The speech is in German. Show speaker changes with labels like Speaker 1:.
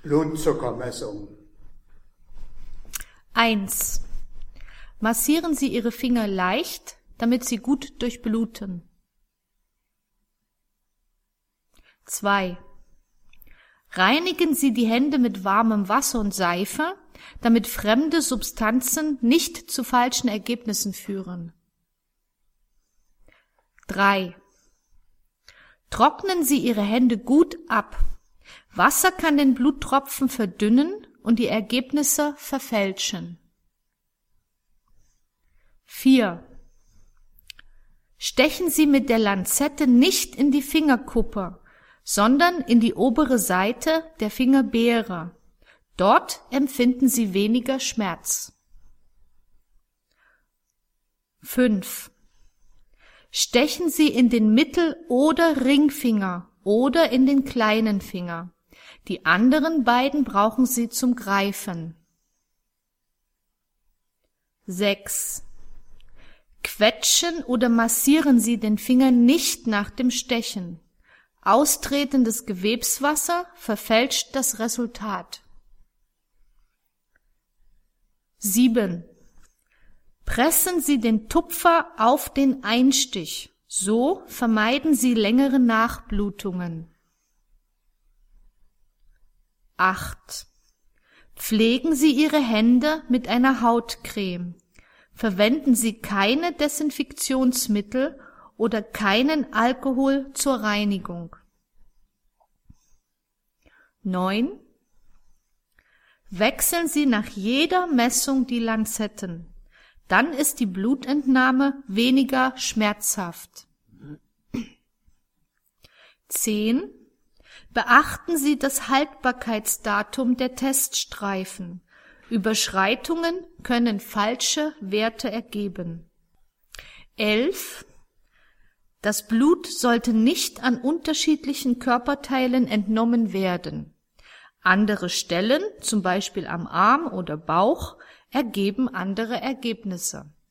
Speaker 1: Blutzuckermessung.
Speaker 2: 1. Massieren Sie Ihre Finger leicht, damit sie gut durchbluten. 2. Reinigen Sie die Hände mit warmem Wasser und Seife, damit fremde Substanzen nicht zu falschen Ergebnissen führen. 3. Trocknen Sie Ihre Hände gut ab. Wasser kann den Bluttropfen verdünnen und die Ergebnisse verfälschen. 4. Stechen Sie mit der Lanzette nicht in die Fingerkuppe, sondern in die obere Seite der Fingerbeere. Dort empfinden Sie weniger Schmerz. 5. Stechen Sie in den Mittel- oder Ringfinger oder in den kleinen Finger. Die anderen beiden brauchen Sie zum Greifen. 6. Quetschen oder massieren Sie den Finger nicht nach dem Stechen. Austretendes Gewebswasser verfälscht das Resultat. 7. Pressen Sie den Tupfer auf den Einstich. So vermeiden Sie längere Nachblutungen. 8. Pflegen Sie Ihre Hände mit einer Hautcreme. Verwenden Sie keine Desinfektionsmittel oder keinen Alkohol zur Reinigung. 9. Wechseln Sie nach jeder Messung die Lanzetten. Dann ist die Blutentnahme weniger schmerzhaft. 10. Beachten Sie das Haltbarkeitsdatum der Teststreifen. Überschreitungen können falsche Werte ergeben. 11. Das Blut sollte nicht an unterschiedlichen Körperteilen entnommen werden. Andere Stellen, zum Beispiel am Arm oder Bauch, ergeben andere Ergebnisse.